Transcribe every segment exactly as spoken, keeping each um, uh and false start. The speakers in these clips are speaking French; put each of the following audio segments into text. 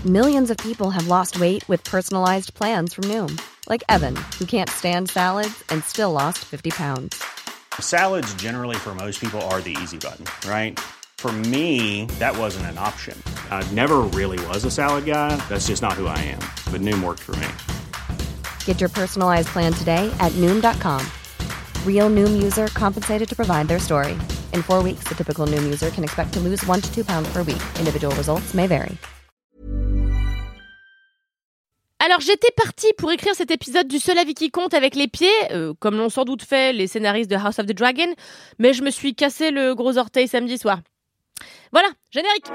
Millions of people have lost weight with personalized plans from Noom. Like Evan, who can't stand salads and still lost fifty pounds. Salads generally for most people are the easy button, right? For me, that wasn't an option. I never really was a salad guy. That's just not who I am. But Noom worked for me. Get your personalized plan today at Noom dot com. Real Noom user compensated to provide their story. In four weeks, the typical Noom user can expect to lose one to two pounds per week. Individual results may vary. Alors j'étais partie pour écrire cet épisode du seul avis qui compte avec les pieds, euh, comme l'ont sans doute fait les scénaristes de House of the Dragon, mais je me suis cassé le gros orteil samedi soir. Voilà, générique.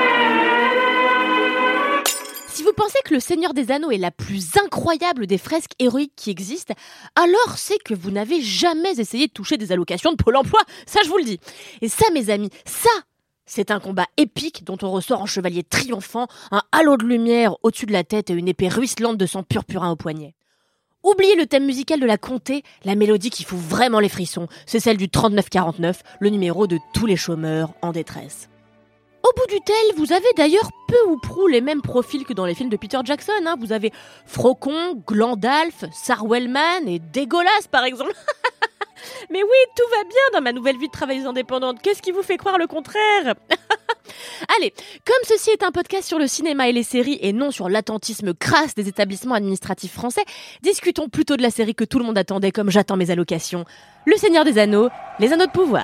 Si vous pensez que Le Seigneur des Anneaux est la plus incroyable des fresques héroïques qui existent, alors c'est que vous n'avez jamais essayé de toucher des allocations de Pôle emploi, ça je vous le dis. Et ça mes amis, ça c'est un combat épique dont on ressort en chevalier triomphant, un halo de lumière au-dessus de la tête et une épée ruisselante de sang purpurin au poignet. Oubliez le thème musical de la comté, la mélodie qui fout vraiment les frissons, c'est celle du trente-neuf quarante-neuf, le numéro de tous les chômeurs en détresse. Au bout du tel, vous avez d'ailleurs peu ou prou les mêmes profils que dans les films de Peter Jackson. Hein. Vous avez Faucon, Glandalf, Sarwellman et Dégueulasse par exemple. Mais oui, tout va bien dans ma nouvelle vie de travailleuse indépendante. Qu'est-ce qui vous fait croire le contraire ? Allez, comme ceci est un podcast sur le cinéma et les séries et non sur l'attentisme crasse des établissements administratifs français, discutons plutôt de la série que tout le monde attendait comme j'attends mes allocations. Le Seigneur des Anneaux, les Anneaux de pouvoir.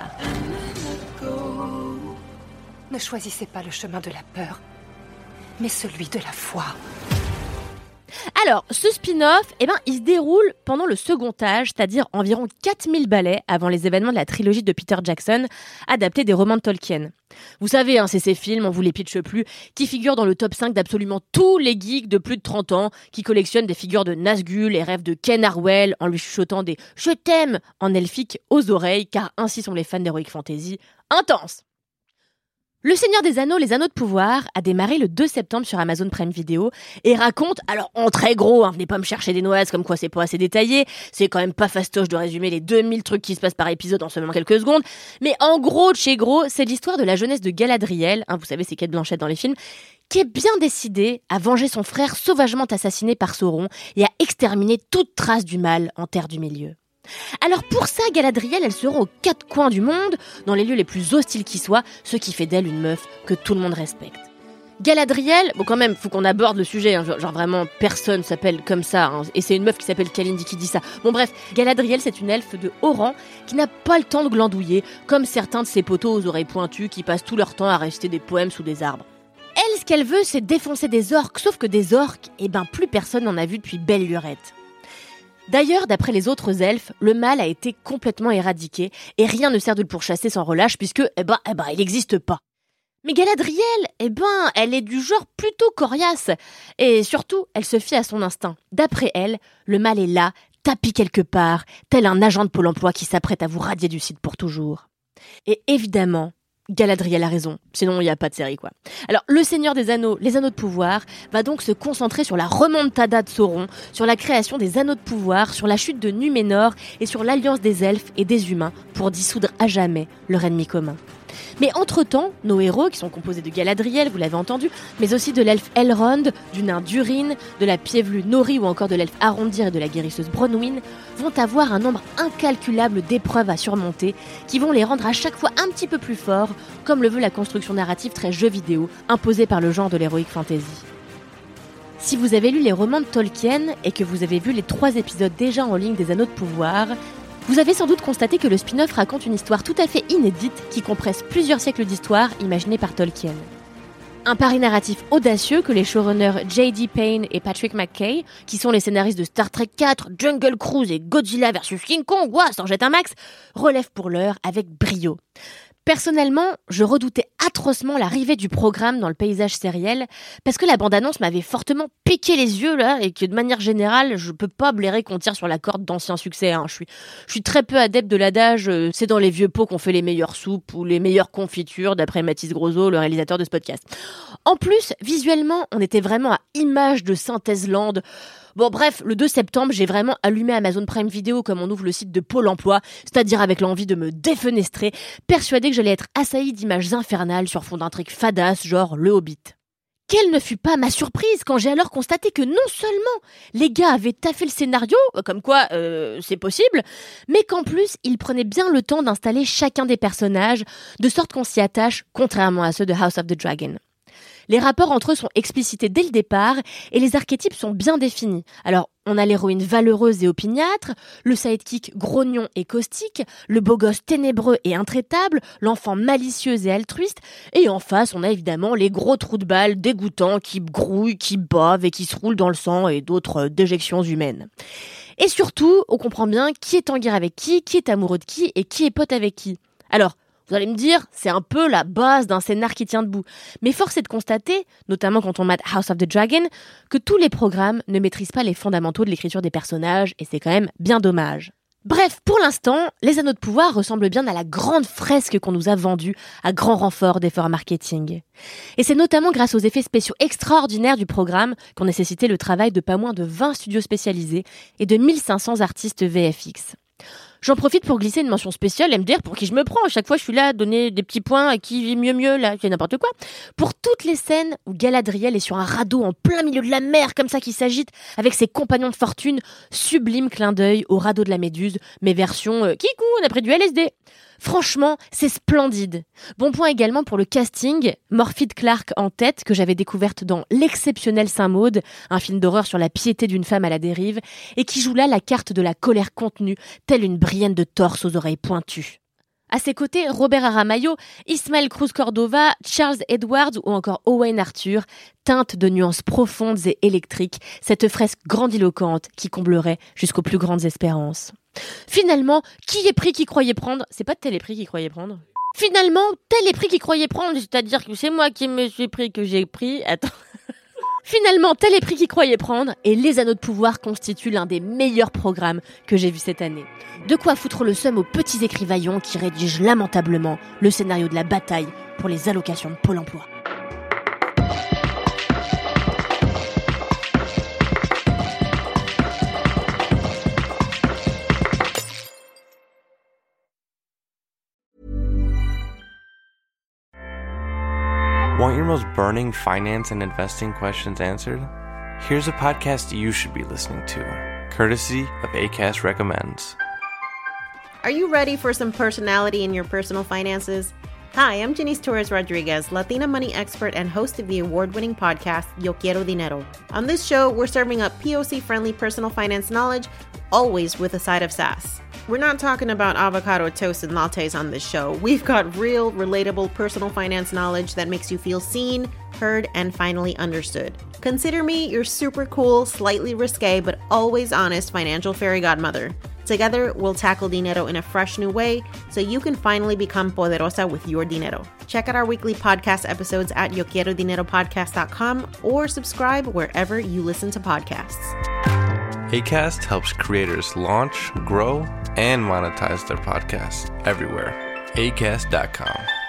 Ne choisissez pas le chemin de la peur, mais celui de la foi. Alors, ce spin-off, eh ben, il se déroule pendant le second âge, c'est-à-dire environ quatre mille balais avant les événements de la trilogie de Peter Jackson, adaptés des romans de Tolkien. Vous savez, hein, c'est ces films, on vous les pitche plus, qui figurent dans le top cinq d'absolument tous les geeks de plus de trente ans, qui collectionnent des figures de Nazgûl et rêvent de Ken Harwell en lui chuchotant des « je t'aime » en elfique aux oreilles, car ainsi sont les fans d'Heroic Fantasy. Intense! Le Seigneur des Anneaux, les Anneaux de pouvoir, a démarré le deux septembre sur Amazon Prime Video et raconte, alors en très gros, hein, venez pas me chercher des noises comme quoi c'est pas assez détaillé, c'est quand même pas fastoche de résumer les deux mille trucs qui se passent par épisode en seulement quelques secondes, mais en gros de chez gros, c'est l'histoire de la jeunesse de Galadriel, hein, vous savez c'est Cate Blanchett dans les films, qui est bien décidée à venger son frère sauvagement assassiné par Sauron et à exterminer toute trace du mal en Terre du Milieu. Alors pour ça, Galadriel, elle se rend aux quatre coins du monde, dans les lieux les plus hostiles qui soient, ce qui fait d'elle une meuf que tout le monde respecte. Galadriel, bon quand même, faut qu'on aborde le sujet, hein, genre, genre vraiment personne s'appelle comme ça, hein, et c'est une meuf qui s'appelle Kalindi qui dit ça. Bon bref, Galadriel c'est une elfe de haut rang qui n'a pas le temps de glandouiller, comme certains de ses poteaux aux oreilles pointues qui passent tout leur temps à réciter des poèmes sous des arbres. Elle, ce qu'elle veut, c'est défoncer des orques, sauf que des orques, eh ben plus personne n'en a vu depuis belle lurette. D'ailleurs, d'après les autres elfes, le mal a été complètement éradiqué et rien ne sert de le pourchasser sans relâche puisque, eh ben, eh ben, il n'existe pas. Mais Galadriel, eh ben, elle est du genre plutôt coriace et surtout, elle se fie à son instinct. D'après elle, le mal est là, tapis quelque part, tel un agent de Pôle emploi qui s'apprête à vous radier du site pour toujours. Et évidemment, Galadriel a raison, sinon il n'y a pas de série quoi. Alors le Seigneur des Anneaux, les Anneaux de pouvoir, va donc se concentrer sur la remontada de Sauron, sur la création des Anneaux de pouvoir, sur la chute de Numénor et sur l'alliance des elfes et des humains pour dissoudre à jamais leur ennemi commun. Mais entre-temps, nos héros, qui sont composés de Galadriel, vous l'avez entendu, mais aussi de l'elfe Elrond, du nain Durin, de la piévelue Nori ou encore de l'elfe Arondir et de la guérisseuse Bronwyn, vont avoir un nombre incalculable d'épreuves à surmonter qui vont les rendre à chaque fois un petit peu plus forts, comme le veut la construction narrative très jeu vidéo imposée par le genre de l'heroic fantasy. Si vous avez lu les romans de Tolkien et que vous avez vu les trois épisodes déjà en ligne des Anneaux de pouvoir, vous avez sans doute constaté que le spin-off raconte une histoire tout à fait inédite qui compresse plusieurs siècles d'histoire imaginée par Tolkien. Un pari narratif audacieux que les showrunners J D Payne et Patrick McKay, qui sont les scénaristes de Star Trek quatre, Jungle Cruise et Godzilla versus King Kong, ouah, s'en jette un max, relèvent pour l'heure avec brio. Personnellement, je redoutais atrocement l'arrivée du programme dans le paysage sériel parce que la bande-annonce m'avait fortement piqué les yeux là et que de manière générale, je peux pas blairer qu'on tire sur la corde d'anciens succès. Hein. Je suis, je suis très peu adepte de l'adage euh, c'est dans les vieux pots qu'on fait les meilleures soupes ou les meilleures confitures d'après Mathis Grosot, le réalisateur de ce podcast. En plus, visuellement, on était vraiment à image de Synthèse Land. Bon bref, le deux septembre, j'ai vraiment allumé Amazon Prime Video comme on ouvre le site de Pôle emploi, c'est-à-dire avec l'envie de me défenestrer, persuadée que j'allais être assaillie d'images infernales sur fond d'intrigues fadas genre Le Hobbit. quelle ne fut pas ma surprise quand j'ai alors constaté que non seulement les gars avaient taffé le scénario, comme quoi euh, c'est possible, mais qu'en plus ils prenaient bien le temps d'installer chacun des personnages, de sorte qu'on s'y attache, contrairement à ceux de House of the Dragon. Les rapports entre eux sont explicités dès le départ et les archétypes sont bien définis. Alors, on a l'héroïne valeureuse et opiniâtre, le sidekick grognon et caustique, le beau gosse ténébreux et intraitable, l'enfant malicieux et altruiste, et en face, on a évidemment les gros trous de balles dégoûtants qui grouillent, qui bavent et qui se roulent dans le sang et d'autres déjections humaines. Et surtout, on comprend bien qui est en guerre avec qui, qui est amoureux de qui et qui est pote avec qui. Alors, vous allez me dire, c'est un peu la base d'un scénar qui tient debout. Mais force est de constater, notamment quand on mate House of the Dragon, que tous les programmes ne maîtrisent pas les fondamentaux de l'écriture des personnages, et c'est quand même bien dommage. Bref, pour l'instant, les Anneaux de pouvoir ressemblent bien à la grande fresque qu'on nous a vendue à grand renfort d'efforts marketing. Et c'est notamment grâce aux effets spéciaux extraordinaires du programme qu'ont nécessité le travail de pas moins de vingt studios spécialisés et de mille cinq cents artistes V F X. J'en profite pour glisser une mention spéciale, M D R, pour qui je me prends. À chaque fois, je suis là à donner des petits points à qui vit mieux mieux, là, qui n'importe quoi. Pour toutes les scènes où Galadriel est sur un radeau en plein milieu de la mer, comme ça, qui s'agite, avec ses compagnons de fortune, sublime clin d'œil au radeau de la Méduse, mais version euh, Kikou, on a pris du L S D. Franchement, c'est splendide. Bon point également pour le casting, Morfydd Clark en tête, que j'avais découverte dans l'exceptionnel Saint-Maud, un film d'horreur sur la piété d'une femme à la dérive, et qui joue là la carte de la colère contenue, telle une Brienne de torse aux oreilles pointues. À ses côtés, Robert Aramayo, Ismael Cruz Cordova, Charles Edwards ou encore Owain Arthur, teintent de nuances profondes et électriques, cette fresque grandiloquente qui comblerait jusqu'aux plus grandes espérances. Finalement, qui est pris qui croyait prendre? C'est pas tel est pris qui croyait prendre. Finalement, tel est pris qui croyait prendre, c'est-à-dire que c'est moi qui me suis pris que j'ai pris. Attends. Finalement, tel est pris qui croyait prendre, et Les Anneaux de pouvoir constituent l'un des meilleurs programmes que j'ai vu cette année. De quoi foutre le seum aux petits écrivaillons qui rédigent lamentablement le scénario de la bataille pour les allocations de Pôle emploi. Want your most burning finance and investing questions answered? Here's a podcast you should be listening to, courtesy of Acast Recommends. Are you ready for some personality in your personal finances? Hi, I'm Janice Torres Rodriguez, Latina money expert and host of the award-winning podcast, Yo Quiero Dinero. On this show, we're serving up P O C-friendly personal finance knowledge, always with a side of sass. We're not talking about avocado toast and lattes on this show. We've got real, relatable personal finance knowledge that makes you feel seen, heard, and finally understood. Consider me your super cool, slightly risque, but always honest financial fairy godmother. Together, we'll tackle dinero in a fresh new way so you can finally become poderosa with your dinero. Check out our weekly podcast episodes at yo quiero dinero podcast dot com or subscribe wherever you listen to podcasts. Acast helps creators launch, grow, and monetize their podcasts everywhere. acast dot com.